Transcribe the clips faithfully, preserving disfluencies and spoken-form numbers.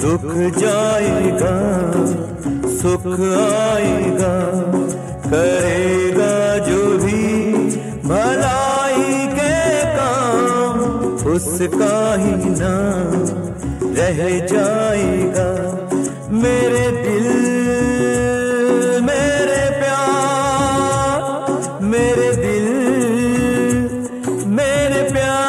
दुख जाएगा सुख आएगा, करेगा जो भी भलाई के काम, उसका ही नाम रह जाएगा। मेरे दिल मेरे प्यार, मेरे दिल मेरे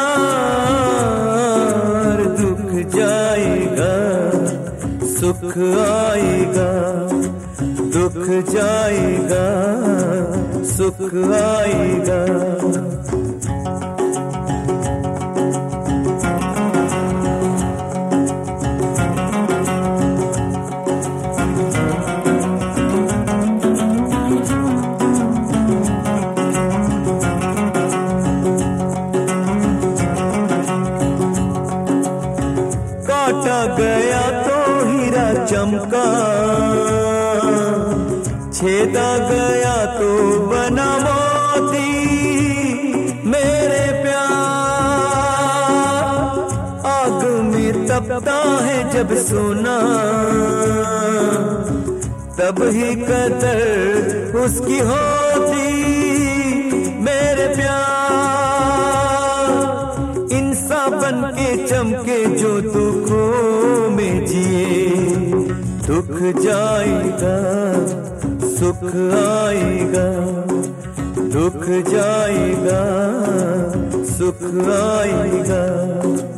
प्यार, दुख जाएगा सुख आएगा, दुख जाएगा सुख आएगा। काटा गया तो हीरा चमका, छेदा गया तो बना मोती। मेरे प्यार आग में तपता है जब सोना, तब ही कदर उसकी होती। मेरे प्यार इंसान बन के चमके जो दुखों में जिए, दुख जाएगा सुख आएगा, दुख जाएगा सुख आएगा।